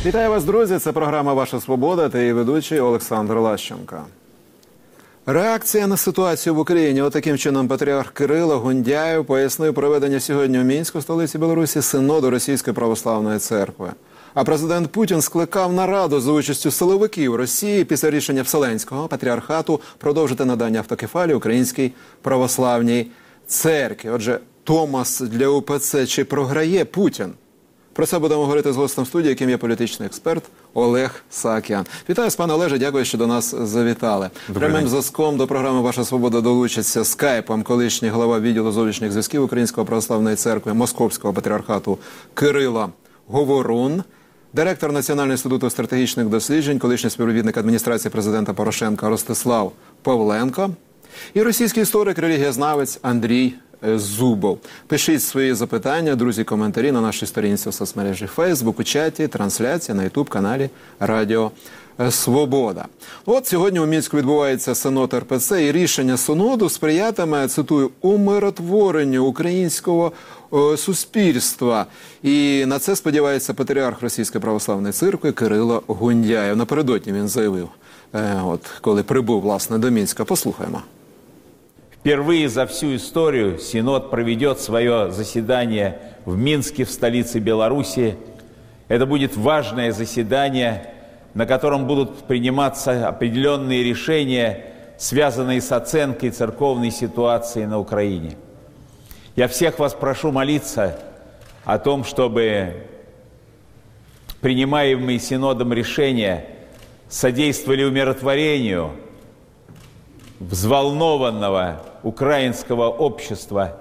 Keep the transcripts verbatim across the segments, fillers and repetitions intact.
Вітаю вас, друзі! Це програма «Ваша свобода» та її ведучий Олександр Лащенко. Реакція на ситуацію в Україні. Отаким чином патріарх Кирило Гундяєв пояснив проведення сьогодні у Мінську, столиці Білорусі, синоду Російської православної церкви. А президент Путін скликав нараду за участю силовиків Росії після рішення Вселенського патріархату продовжити надання автокефалії Українській православній церкві. Отже, Томос для УПЦ чи програє Путін? Про це будемо говорити з гостем студії, яким є політичний експерт Олег Саакян. Вітаю, пане Олеже, дякую, що до нас завітали. Прямим зв'язком до програми «Ваша свобода» долучиться скайпом колишній голова відділу зовнішніх зв'язків Української православної церкви Московського патріархату Кирило Говорун, директор Національного інституту стратегічних досліджень, колишній співробітник адміністрації президента Порошенка Ростислав Павленко і російський історик, релігієзнавець Андрій Зубов. Пишіть свої запитання, друзі, коментарі на нашій сторінці у соцмережі Facebook, у чаті, трансляція на ютуб-каналі Радіо Свобода. От сьогодні у Мінську відбувається синод ер пе це, і рішення синоду сприятиме, цитую, умиротворенню українського о, суспільства. І на це сподівається патріарх Російської православної церкви Кирило Гундяєв. Напередодні він заявив, е, от, коли прибув, власне, до Мінська. Послухаємо. Впервые за всю историю Синод проведет свое заседание в Минске, в столице Беларуси. Это будет важное заседание, на котором будут приниматься определенные решения, связанные с оценкой церковной ситуации на Украине. Я всех вас прошу молиться о том, чтобы принимаемые Синодом решения содействовали умиротворению взволнованного українського общества.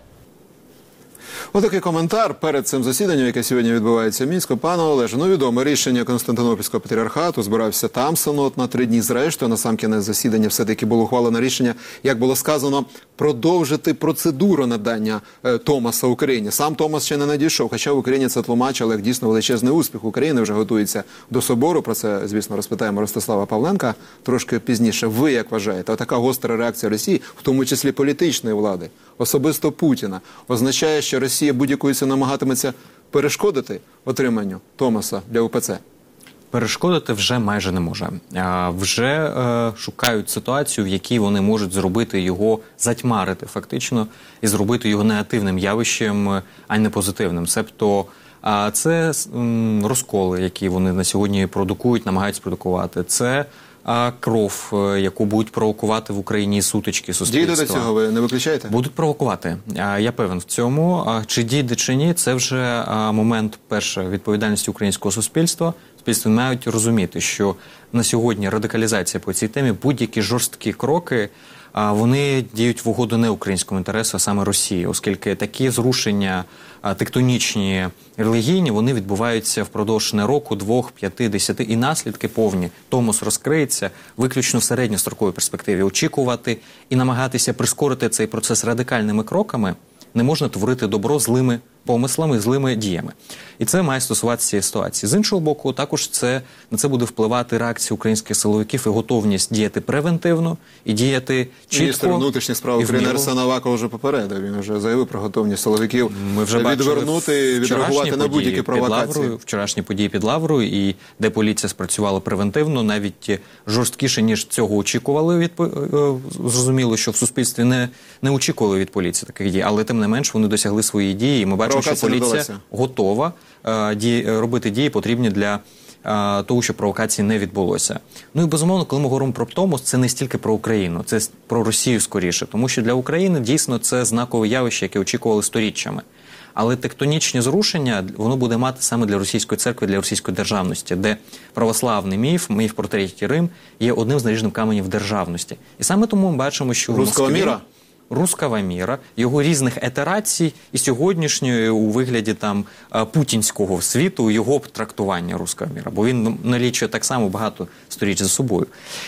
Отакий коментар перед цим засіданням, яке сьогодні відбувається в Мінську. Пане Олеже, ну відомо, рішення Константинопольського патріархату, збирався там синод на три дні. Зрештою, на сам кінець засідання все-таки було ухвалено рішення, як було сказано, продовжити процедуру надання е, Томоса Україні. Сам Томос ще не надійшов, хоча в Україні це тлумачили як дійсно величезний успіх. Україна вже готується до собору. Про це, звісно, розпитаємо Ростислава Павленка трошки пізніше. Ви як вважаєте, така гостра реакція Росії, в тому числі політичної влади, особисто Путіна, означає, що Росія будь-якою ціною намагатиметься перешкодити отриманню Томоса для УПЦ? Перешкодити вже майже не може. А, вже е, шукають ситуацію, в якій вони можуть зробити його, затьмарити фактично, і зробити його негативним явищем, а не позитивним. Себто а, це м, розколи, які вони на сьогодні продукують, намагаються продукувати. Це а, кров, яку будуть провокувати в Україні сутички суспільства. Дійде до цього, ви не виключаєте? Будуть провокувати. А, я певен в цьому. А, чи дійде, чи ні, це вже а, момент, перше, відповідальності українського суспільства. Суспільство мають розуміти, що на сьогодні радикалізація по цій темі, будь-які жорсткі кроки, а, вони діють в угоду не українському інтересу, а саме Росії, оскільки такі зрушення а, тектонічні, релігійні, вони відбуваються впродовж не року, двох, п'яти, десяти, і наслідки повні. Томос розкриється виключно в середньостроковій перспективі. Очікувати і намагатися прискорити цей процес радикальними кроками не можна творити добро злими помислами, злими діями. І це має стосуватися цієї ситуації. З іншого боку, також це, на це буде впливати реакція українських силовиків і готовність діяти превентивно і діяти чітко. Міністр внутрішніх справ України Арсен Аваков вже попередив. Він вже заявив про готовність силовиків Ми вже відвернути, відреагувати на будь-які провокації. Лаврою, вчорашні події під Лаврою, і де поліція спрацювала превентивно, навіть жорсткіше, ніж цього очікували. Від, зрозуміло, що в суспільстві не, не очікували від поліції таких дій, але тим не менш вони досягли своєї дії, і ми бачимо, що поліція готова е, ді, робити дії, потрібні для е, того, щоб провокації не відбулося. Ну і безумовно, коли ми говоримо про Томос, це не стільки про Україну, це про Росію скоріше, тому що для України дійсно це знакове явище, яке очікували сторіччями. Але тектонічні зрушення, воно буде мати саме для російської церкви, для російської державності, де православний міф, міф про Третій Рим, є одним з наріжних каменів державності. І саме тому ми бачимо, що Руського міра? Руского міра, його різних етерацій і сьогоднішньої у вигляді там путінського світу, його трактування руського міра, бо він налічує так само багато сторіч за собою.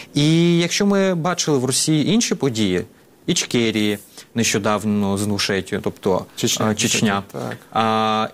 І якщо ми бачили в Росії інші події, Ічкерії, нещодавно з Інгушетією, тобто Чечня, Чечня а,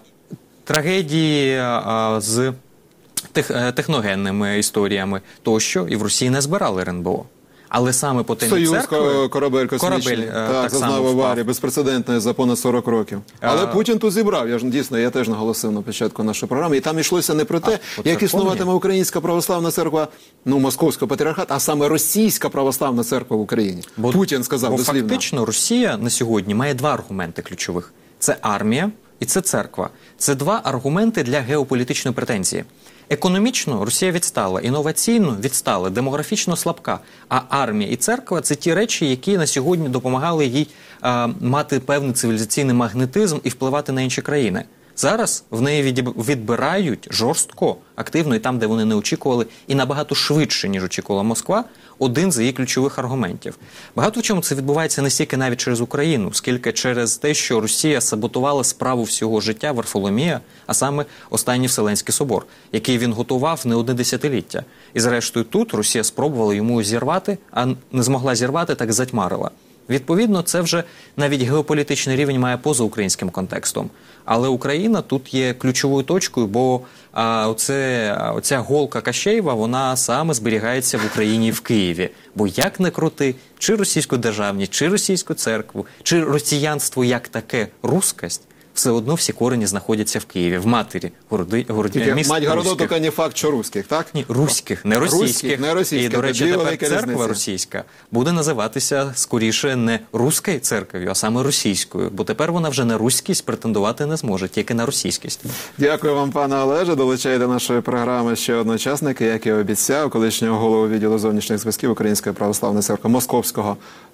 трагедії а, з тех, техногенними історіями тощо, і в Росії не збирали РНБО. Але саме по темі Союз церкви... корабель космічний, корабель, так, так зазнав само аварії, впав. безпрецедентної за понад сорок років. Але А... Путін тут зібрав, я ж дійсно, я теж наголосив на початку нашої програми, і там йшлося не про те, а, як існуватиме Українська православна церква, ну, Московського патріархату, а саме Російська православна церква в Україні. Бо, Путін сказав бо дослівно. Фактично Росія на сьогодні має два аргументи ключових. Це армія і це церква. Це два аргументи для геополітичної претензії. Економічно Росія відстала, інноваційно відстала, демографічно слабка. А армія і церква – це ті речі, які на сьогодні допомагали їй а, мати певний цивілізаційний магнетизм і впливати на інші країни. Зараз в неї відбирають жорстко, активно і там, де вони не очікували, і набагато швидше, ніж очікувала Москва, один з її ключових аргументів. Багато в чому це відбувається не стільки навіть через Україну, скільки через те, що Росія саботувала справу всього життя Варфоломія, а саме останній Вселенський собор, який він готував не одне десятиліття. І зрештою тут Росія спробувала йому зірвати, а не змогла зірвати, так затьмарила. Відповідно, це вже навіть геополітичний рівень має поза українським контекстом. Але Україна тут є ключовою точкою, бо а, оце, оця голка Кащеєва, вона саме зберігається в Україні і в Києві. Бо як не крути, чи російську державність, чи російську церкву, чи росіянство як таке, рускость, все одно всі корені знаходяться в Києві, в матері городи, городи, міст Мать городу, руських. тільки не факт, що русських, так? Ні, руських, не російських. Руських, не російських. І, до речі, Тоді тепер велика церква різниця. російська буде називатися скоріше не руською церквою, а саме російською. Бо тепер вона вже на руськість претендувати не зможе, тільки на російськість. Дякую вам, пане Олеже. Долучаю до нашої програми ще одного учасника, як і обіцяв, колишнього голову відділу зовнішніх зв'язків Української православної церкви Московського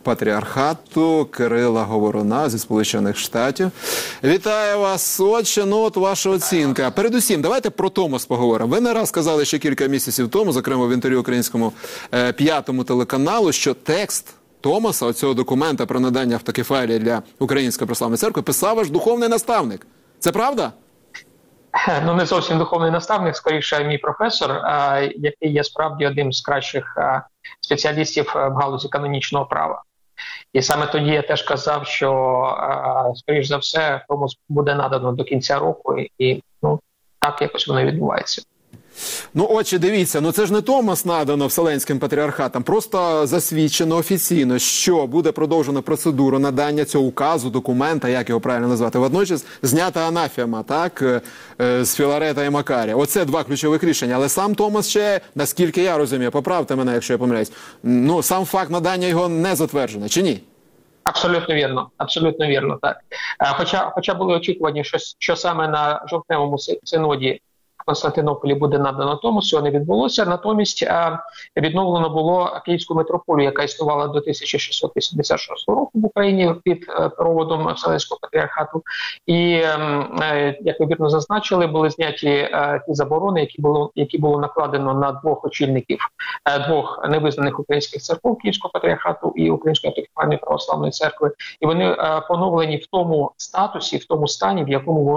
патріархату Кирила Говоруна зі Сполучених Штатів. Вітаю вас. Отже, ну от ваша оцінка. Передусім, давайте про Томос поговоримо. Ви не раз сказали ще кілька місяців тому, зокрема в інтерв'ю українському е, п'ятому телеканалу, що текст Томоса, оцього документа про надання автокефалії для Української православної церкви, писав ваш духовний наставник. Це правда? Ну, не зовсім духовний наставник, скоріше мій професор, а, який є справді одним з кращих а, спеціалістів в галузі канонічного права. І саме тоді я теж казав, що, а, скоріш за все, Томос буде надано до кінця року, і, і ну, так якось воно відбувається. Ну, отже, дивіться, ну це ж не Томос надано Вселенським патріархатам, просто засвідчено офіційно, що буде продовжено процедуру надання цього указу, документа, як його правильно назвати, водночас знята анафема, так, з Філарета і Макарія. Оце два ключових рішення, але сам Томос ще, наскільки я розумію, поправте мене, якщо я помиляюсь, ну, сам факт надання його не затверджено, чи ні? Абсолютно вірно, абсолютно вірно, так. Хоча, хоча були очікування, що, що саме на жовтневому синоді в Константинополі буде надано Томос, цього не відбулося. Натомість відновлено було Київську митрополію, яка існувала до тисяча шістсот вісімдесят шостого року в Україні під проводом Вселенського патріархату. І, як ви вірно зазначили, були зняті ті заборони, які було, які було накладено на двох очільників двох невизнаних українських церков, Київського патріархату і Української автокефальної православної церкви. І вони поновлені в тому статусі, в тому стані, в якому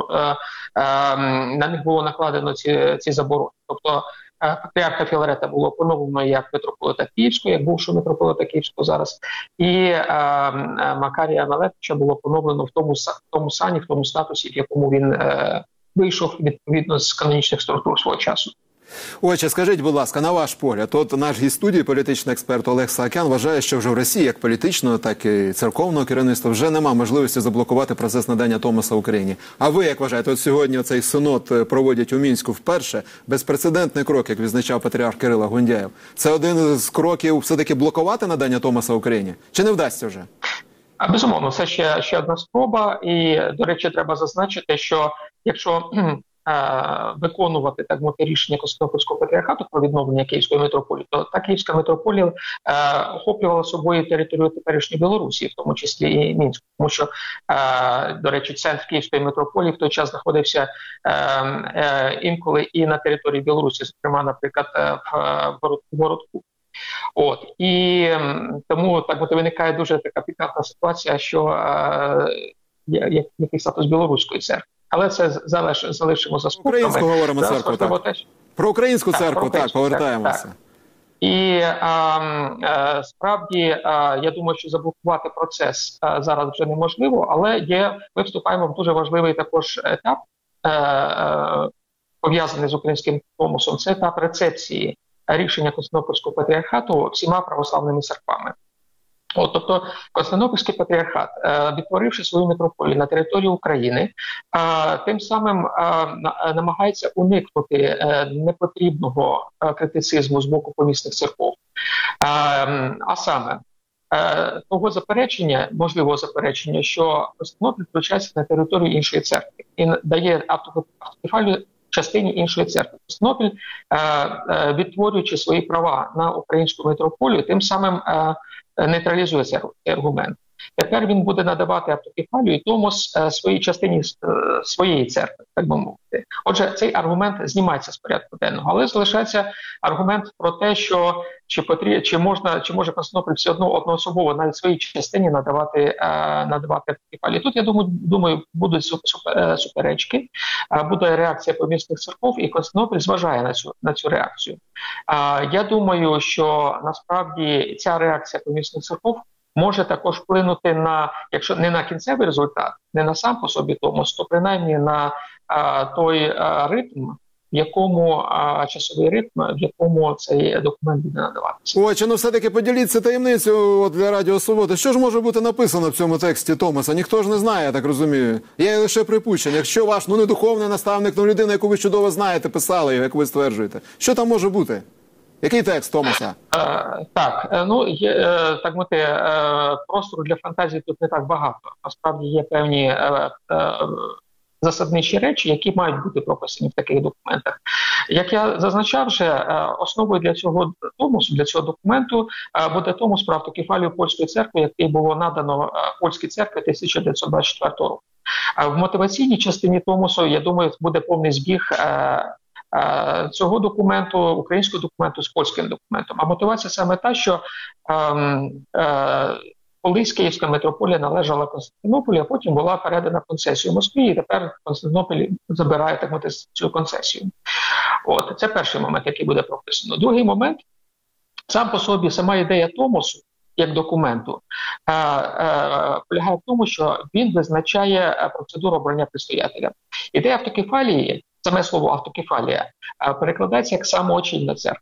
на них було накладено ці, ці заборони. Тобто патріарха Філарета було поновлено як митрополита Київського, як бувшого митрополита Київського зараз, і е, Макарія Мелетича було поновлено в тому, в тому сані, в тому статусі, в якому він е, вийшов відповідно з канонічних структур свого часу. Отже, скажіть, будь ласка, на ваш погляд, от наш гість студії, політичний експерт Олег Саакян, вважає, що вже в Росії, як політичного, так і церковного керівництва, вже нема можливості заблокувати процес надання Томоса Україні. А ви, як вважаєте, от сьогодні цей синод проводять у Мінську вперше, безпрецедентний крок, як відзначав патріарх Кирило Гундяєв. Це один з кроків все-таки блокувати надання Томоса Україні? Чи не вдасться вже? А, безумовно, це ще, ще одна спроба. І, до речі, треба зазначити, що якщо виконувати, так мовити, рішення Константинопольського патріархату про відновлення Київської митрополії, то та Київська митрополія е, охоплювала собою територію теперішньої Білорусі, в тому числі і Мінську. Тому що, е, до речі, центр Київської митрополії в той час знаходився е, е, інколи і на території Білорусі, зокрема, наприклад, в Городку. От. І е, тому так от виникає дуже така пікантна ситуація, що е, який статус білоруської церкви. Але це залиш, залишимо за скобками. Українську говоримо церкву, так. Теж. Про українську так, церкву, про так, повертаємося. Так. І а, а, справді, а, я думаю, що заблокувати процес а, зараз вже неможливо, але є, ми вступаємо в дуже важливий також етап, а, а, пов'язаний з українським Томосом, це етап рецепції рішення Константинопольського патріархату всіма православними церквами. От, тобто Константинопольський патріархат, відтворивши свою митрополію на території України, тим самим намагається уникнути непотрібного критицизму з боку помісних церков. А саме, того заперечення, можливого заперечення, що Константинополь включається на територію іншої церкви і дає автокефалію частині іншої церкви. Константинополь, відтворюючи свої права на українську митрополію, тим самим нейтралізує цей аргумент. Тепер він буде надавати автокефалію і томос своїй частині своєї церкви, так би мовити. Отже, цей аргумент знімається з порядку денного, але залишається аргумент про те, що чи потрібно, чи можна, чи може Константинополь все одно одноособово навіть своїй частині надавати, надавати автокефалію. Тут, я думаю, думаю, будуть суперечки, буде реакція помісних церков, і Константинополь зважає на цю, на цю реакцію. Я думаю, що насправді ця реакція помісних церков може також вплинути на, якщо не на кінцевий результат, не на сам по собі томос, то принаймні на а, той а, ритм, в якому а, часовий ритм, в якому цей документ буде надаватися. Ой, чи ну все-таки поділіться таємницю для Радіо Свобода. Що ж може бути написано в цьому тексті Томоса? Ніхто ж не знає, я так розумію. Є лише припущення. Якщо ваш, ну, не духовний наставник, ну, людина, яку ви чудово знаєте, писали, як ви стверджуєте. Що там може бути? Який текст Томоса? Е, так, ну, є, е, так мовити, е, простору для фантазії тут не так багато. Насправді є певні е, е, засадничі речі, які мають бути прописані в таких документах. Як я зазначав вже, е, основою для цього томосу, для цього документу е, буде томос про автокефалію Польської церкви, який було надано е, Польській церкві тисяча дев'ятсот двадцять четвертого року. А в мотиваційній частині томосу, я думаю, буде повний збіг е, цього документу, українського документу з польським документом. А мотивація саме та, що е, е, колись Київська митрополія належала Константинополю, а потім була передана концесію Москві, і тепер Константинополь забирає, так мовити, цю концесію. От, це перший момент, який буде прописано. Другий момент, сам по собі, сама ідея томосу, як документу, е, е, полягає в тому, що він визначає процедуру обрання предстоятеля. Ідея автокефалії, саме слово автокефалія, перекладається як самоочільна церква.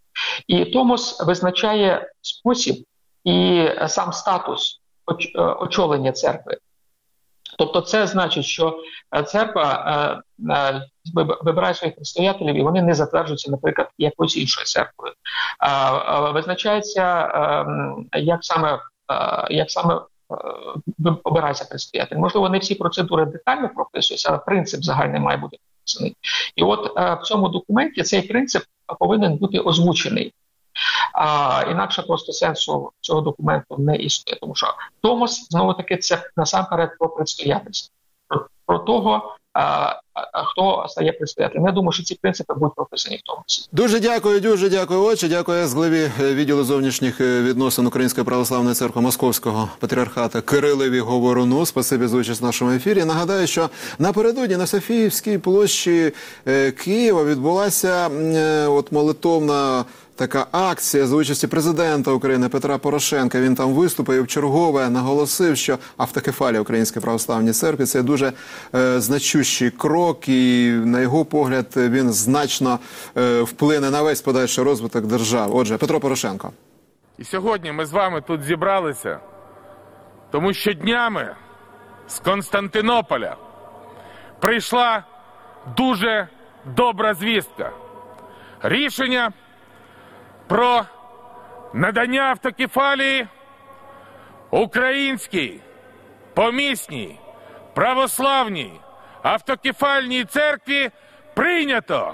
І Томос визначає спосіб і сам статус очолення церкви. Тобто це значить, що церква вибирає своїх предстоятелів, і вони не затверджуються, наприклад, якоюсь іншою церквою. Визначається, як саме, як саме обирається предстоятель. Можливо, не всі процедури детально прописуються, але принцип загальний має бути прописаний. І от в цьому документі цей принцип повинен бути озвучений. А, інакше просто сенсу цього документу не існує. Тому що Томос, знову-таки, це насамперед про предстоятельство. Про, про того, а, а, хто стає предстоятелем. Я думаю, що ці принципи будуть прописані в Томосі. Дуже дякую, дуже дякую, отче. Дякую з главі відділу зовнішніх відносин Української православної церкви Московського патріархата Кирилові Говоруну. Спасибі за участь в нашому ефірі. Нагадаю, що напередодні на Софіївській площі Києва відбулася от молитовна така акція за участі президента України Петра Порошенка. Він там виступив і вчергове наголосив, що автокефалія Української православної церкви – це дуже е, значущий крок, і на його погляд він значно е, вплине на весь подальший розвиток держави. Отже, Петро Порошенко. І сьогодні ми з вами тут зібралися, тому що днями з Константинополя прийшла дуже добра звістка. Рішення про надання автокефалії Українській помісній православній автокефальній церкві прийнято.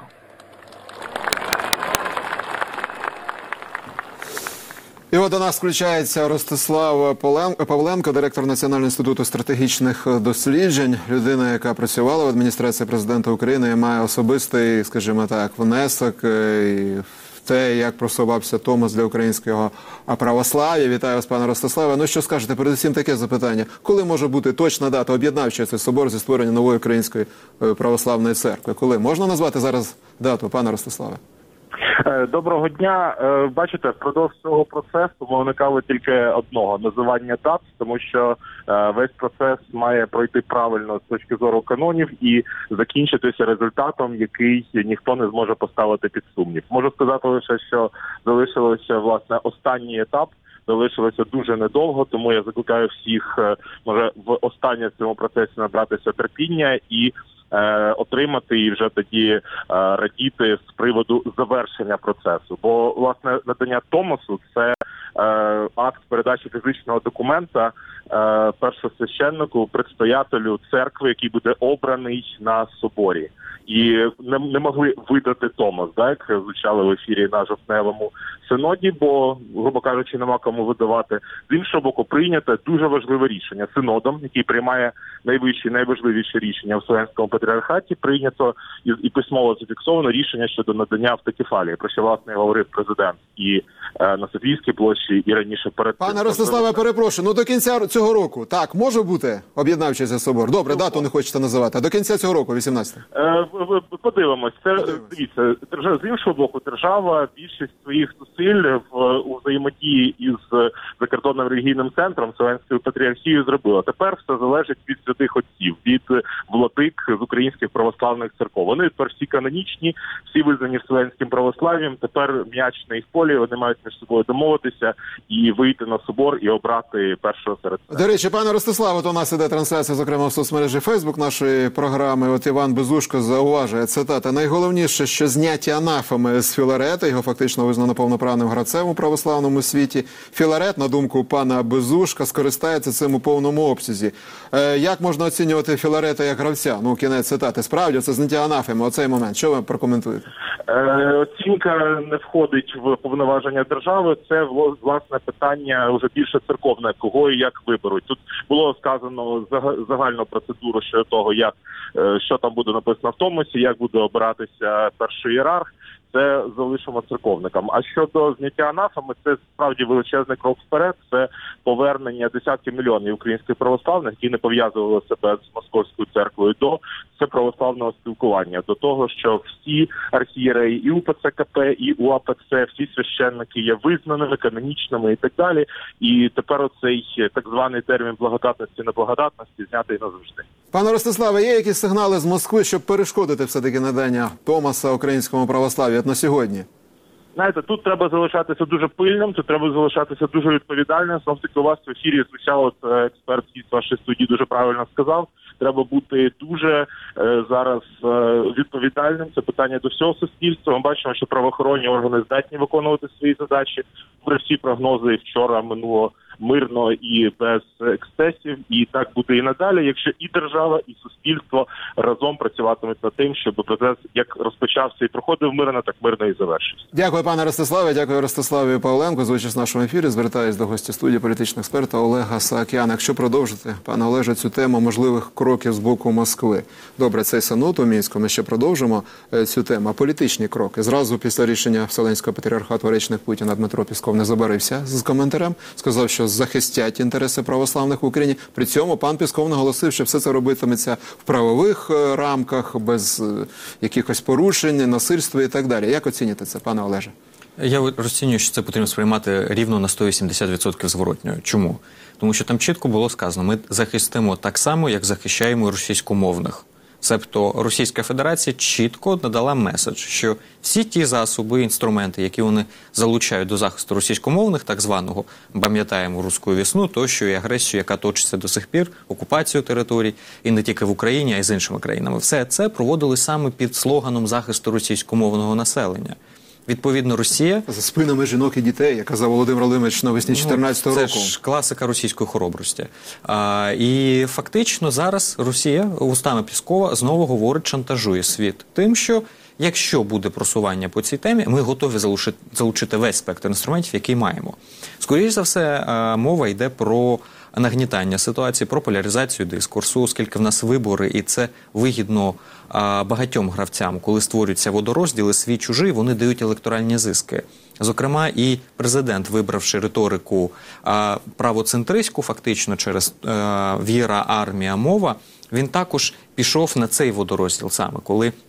І от до нас включається Ростислав Павленко, директор Національного інституту стратегічних досліджень, людина, яка працювала в адміністрації президента України і має особистий, скажімо так, внесок і в те, як просувався Томос для українського православ'я. Вітаю вас, пане Ростиславе. Ну, що скажете? Передусім таке запитання. Коли може бути точна дата об'єднавчої цей собор зі створення нової української православної церкви? Коли? Можна назвати зараз дату, пане Ростиславе? Доброго дня. Бачите, впродовж цього процесу ми уникали тільки одного – називання дат, тому що весь процес має пройти правильно з точки зору канонів і закінчитися результатом, який ніхто не зможе поставити під сумнів. Можу сказати лише, що залишилося, власне, останній етап, залишилося дуже недовго, тому я закликаю всіх, може, в останнє в цьому процесі набратися терпіння і Е, отримати і вже тоді е, радіти з приводу завершення процесу. Бо, власне, надання Томосу – це е, акт передачі фізичного документа е, першосвященнику, предстоятелю церкви, який буде обраний на соборі. І не, не могли видати Томос, так, як звучали в ефірі на жовтневому синоді, бо, грубо кажучи, нема кому видавати. З іншого боку, прийнято дуже важливе рішення синодом, який приймає найвищі, найважливіші рішення в Вселенському патріархаті, прийнято і, і письмово зафіксовано рішення щодо надання автокефалії, про що, власне, говорив президент і е, на Софійській площі, і раніше перед тим. Пане Ростиславе, перепрошую, ну до кінця цього року, так, може бути об'єднавчийся собор? Добре, дату не хочете називати, а до кінця цього року, вісімнадцятого? Е, Подивимось. Це, дивіться, держава, з іншого боку, держава більшість своїх зусиль в у взаємодії із закордонним релігійним центром Вселенською патріархією зробила. Тепер все залежить від святих отців, від владик з українських православних церков. Вони тепер всі канонічні, всі визнані Вселенським православ'ям. Тепер м'яч на їх полі, вони мають між собою домовитися і вийти на собор і обрати першого серед себе. До речі, пане Ростиславе, от у нас іде трансляція, зокрема в соцмережі Фейсбук нашої програми. От Іван Безушко зауважує, цитата: найголовніше, що зняття анафеми з Філарета, його фактично визнано повноправним гравцем у православному світі. Філарет, на думку пана Безушка, скористається цим у повному обсязі. Е, як можна оцінювати Філарета як гравця? Ну, кінець цитати. Справді, це зняття анафеми, оцей момент. Що ви прокоментуєте? Е, оцінка не входить в повноваження держави. Це, власне, питання вже більше церковне, кого і як виберуть. Тут було сказано загальну процедуру щодо того, як, що там буде написано в Томосі, як буде обиратися перший ієрарх. Це залишимо церковникам. А щодо зняття анафеми, це справді величезний крок вперед. Це повернення десятків мільйонів українських православних, які не пов'язували себе з Московською церквою, до всеправославного спілкування, до того, що всі архієреї і УПЦ КП, і УАПЦ, всі священники є визнаними, канонічними і так далі. І тепер оцей так званий термін благодатності, неблагодатності знятий назавжди. Пане Ростиславе, є якісь сигнали з Москви, щоб перешкодити все-таки надання Томоса українському православ'ю на сьогодні? Знаєте, тут треба залишатися дуже пильним, тут треба залишатися дуже відповідальним. Знову таки, у вас в ефірі звучав от експерт з вашої студії дуже правильно сказав. Треба бути дуже е, зараз е, відповідальним. Це питання до всього суспільства. Ми бачимо, що правоохоронні органи здатні виконувати свої задачі. При всі прогнози вчора минуло мирно і без ексцесів, і так буде і надалі, якщо і держава, і суспільство разом працюватимуть над тим, щоб процес як розпочався і проходив мирно, так мирно і завершився. Дякую, пане Ростиславе, дякую Ростиславі Павленко. За участь в нашому ефірі звертаюсь до гостя студії, політичного експерта Олега Саакяна. Якщо продовжити, пане Олеже, цю тему можливих кроків з боку Москви. Добре, цей синод у Мінську, ми ще продовжимо цю тему. А політичні кроки. Зразу після рішення Вселенського патріархату речник Путіна Дмитро Пісков не забарився з коментарем, сказав, що захистять інтереси православних в Україні. При цьому пан Пісков наголосив, що все це робитиметься в правових рамках, без якихось порушень, насильства і так далі. Як оціните це, пане Олеже? Я розцінюю, що це потрібно сприймати рівно на сто вісімдесят відсотків зворотньо. Чому? Тому що там чітко було сказано, ми захистимо так само, як захищаємо російськомовних. Себто Російська Федерація чітко надала меседж, що всі ті засоби, інструменти, які вони залучають до захисту російськомовних, так званого, пам'ятаємо руську весну, тощо і агресію, яка точиться до сих пір, окупацію територій, і не тільки в Україні, а й з іншими країнами. Все це проводили саме під слоганом захисту російськомовного населення. Відповідно, Росія... За спинами жінок і дітей, як казав Володимир Володимирович навесні чотирнадцятого року. Це ж класика російської хоробрості. А, і фактично зараз Росія устами Піскова знову говорить, шантажує світ тим, що якщо буде просування по цій темі, ми готові залучити, залучити весь спектр інструментів, який маємо. Скоріше за все, а, мова йде про нагнітання ситуації, про поляризацію дискурсу, оскільки в нас вибори, і це вигідно а, багатьом гравцям, коли створюються водорозділи свій-чужий, вони дають електоральні зиски. Зокрема, і президент, вибравши риторику а, правоцентристську, фактично через а, віра, армія, мова, він також пішов на цей водорозділ саме, коли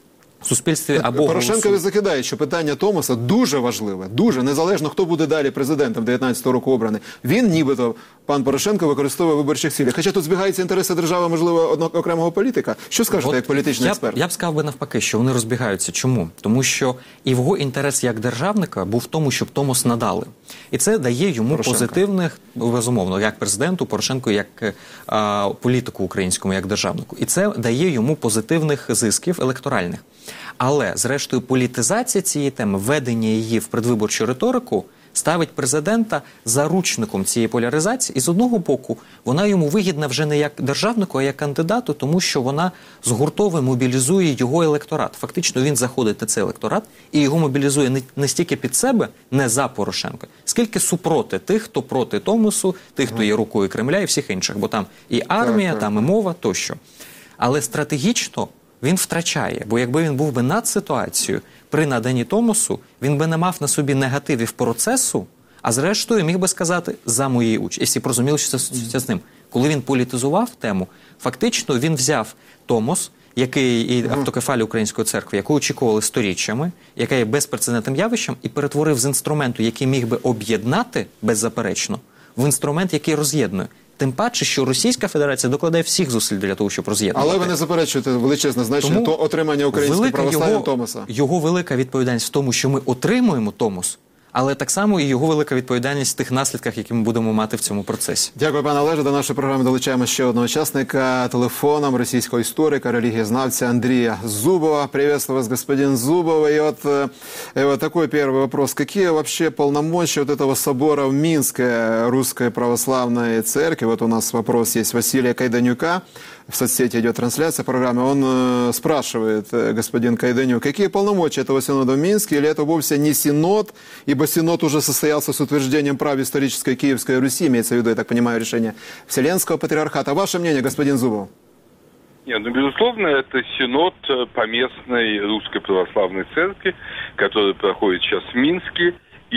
В суспільстві або Порошенкові голосують... закидає, що питання Томоса дуже важливе, дуже, незалежно хто буде далі президентом дев'ятнадцятого року обраний. Він, нібито, пан Порошенко, використовує в виборчих цілях. Хоча тут збігаються інтереси держави, можливо, одного окремого політика. Що скажете, От як політичний я, експерт? Я б сказав би навпаки, що вони розбігаються. Чому? Тому що його інтерес як державника був в тому, щоб Томос надали. І це дає йому Порошенко. позитивних, безумовно, як президенту, Порошенку, як а, політику українському, як державнику. І це дає йому позитивних зисків електоральних. Але, зрештою, політизація цієї теми, введення її в предвиборчу риторику, ставить президента заручником цієї поляризації. І з одного боку, вона йому вигідна вже не як державнику, а як кандидату, тому що вона згуртовує, мобілізує його електорат. Фактично він заходить на цей електорат і його мобілізує не, не стільки під себе, не за Порошенка, скільки супроти тих, хто проти Томосу, тих, хто є рукою Кремля і всіх інших. Бо там і армія, так, так. там і мова тощо. Але стратегічно він втрачає, бо якби він був би над ситуацією при наданні Томосу, він би не мав на собі негативів процесу, а зрештою міг би сказати за моєї участі. І всі порозуміли, що це, це з ним. Коли він політизував тему, фактично він взяв Томос, який і автокефалія Української церкви, яку очікували сторіччями, яка є безпрецедентним явищем, і перетворив з інструменту, який міг би об'єднати беззаперечно, в інструмент, який роз'єднує. Тим паче, що Російська Федерація докладає всіх зусиль для того, щоб роз'єднувати. Але ви не заперечуєте величезне значення Тому то отримання українським православ'ям його, Томоса. Його велика відповідальність в тому, що ми отримуємо Томос, але так само і його велика відповідальність в тих наслідках, які ми будемо мати в цьому процесі. Дякую, пане Олеже. До нашої програми долучаємо ще одного учасника телефоном, російського історика, релігієзнавця Андрея Зубова. Приветствую вас, господин Зубов. И вот, и вот такой первый вопрос. Какие вообще полномочия вот этого собора в Минске Русской Православной Церкви? Вот у нас вопрос есть Василия Кайданюка. В соцсети идет трансляция программы. Он э, спрашивает, э, господин Кайданюк, какие полномочия этого синода в Минске, или это вовсе не синод, ибо синод уже состоялся с утверждением прав исторической Киевской Руси, имеется в виду, я так понимаю, решение Вселенского патриархата. Ваше мнение, господин Зубов? Нет, ну, безусловно, это синод поместной Русской Православной Церкви, который проходит сейчас в Минске.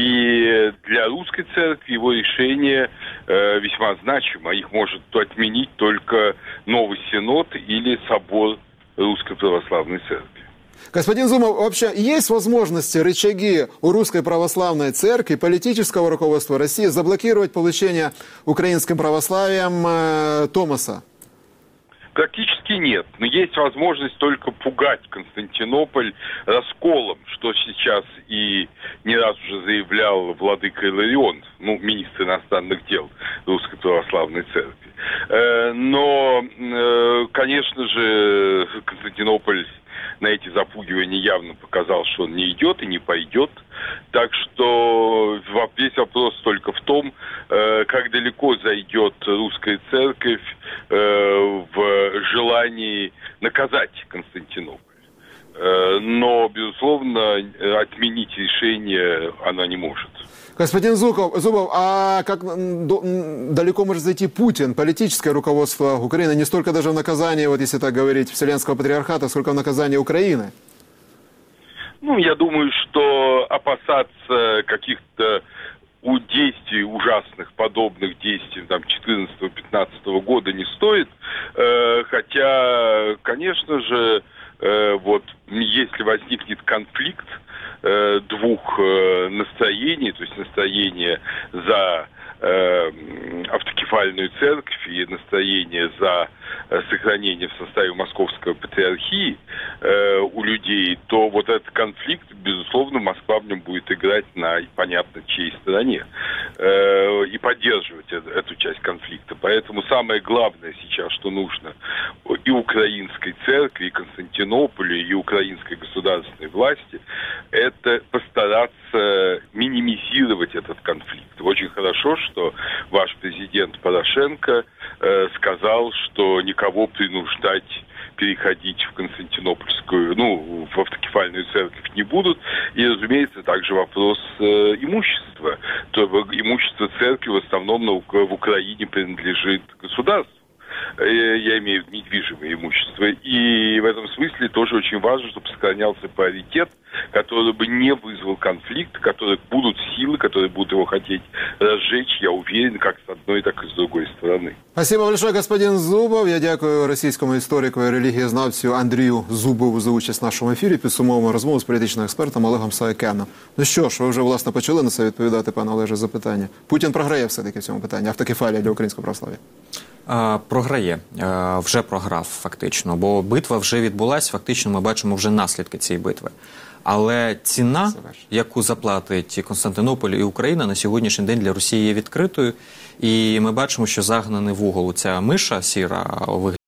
И для Русской Церкви его решение э, весьма значимо. Их может отменить только новый синод или собор Русской Православной Церкви. Господин Зубов, вообще есть возможности, рычаги у Русской Православной Церкви, политического руководства России заблокировать получение украинским православием э, Томоса? Практически нет. Но есть возможность только пугать Константинополь расколом, что сейчас и не раз уже заявлял владыка Иларион, ну, министр иностранных дел Русской Православной Церкви. Но, конечно же, Константинополь на эти запугивания явно показал, что он не идет и не пойдет. Так что весь вопрос только в том, как далеко зайдет Русская Церковь в желании наказать Константинополь. Но, безусловно, отменить решение она не может. Господин Зубов, Зубов, а как далеко может зайти Путин, политическое руководство Украины, не столько даже в наказании, вот если так говорить, Вселенского патриархата, сколько в наказании Украины? Ну, я думаю, что опасаться каких-то действий ужасных, подобных действиям там четырнадцатого-пятнадцатого года не стоит. Хотя, конечно же, вот если возникнет конфликт двух настроений, то есть настроение за автокефальную церковь и настроение за сохранение в составе Московской патриархии э, у людей, то вот этот конфликт, безусловно, Москва в нем будет играть на, понятно, чьей стороне э, и поддерживать эту, эту часть конфликта. Поэтому самое главное сейчас, что нужно и украинской церкви, и Константинополю, и украинской государственной власти, это постараться минимизировать этот конфликт. Очень хорошо, что ваш президент Порошенко э, сказал, что никого принуждать переходить в Константинопольскую, ну, в автокефальную церковь не будут. И, разумеется, также вопрос э, имущества. То имущество церкви в основном на, в Украине принадлежит государству. я имею в виду недвижимое имущество. И в этом смысле тоже очень важно, чтобы сохранялся паритет, который бы не вызвал конфликт, которые будут силы, которые будут его хотеть разжечь, я уверен, как с одной, так и с другой стороны. Спасибо большое, господин Зубов. Я дякую російському історику і релігієзнавцю Андрію Зубову за участь в нашому ефірі. Підсумовуємо розмову з політичним експертом Олегом Саакяном. Ну що ж, ви вже, власне, почали на це відповідати, пане Олеже, запитання. Путін програє все-таки в цьому питанні. Автокефалія для українського православ'я. А, програє. А, вже програв фактично, бо битва вже відбулась, фактично ми бачимо вже наслідки цієї битви. Але ціна, яку заплатить Константинополь і Україна, на сьогоднішній день для Росії є відкритою. І ми бачимо, що загнаний в угол ця миша сіра у вигляді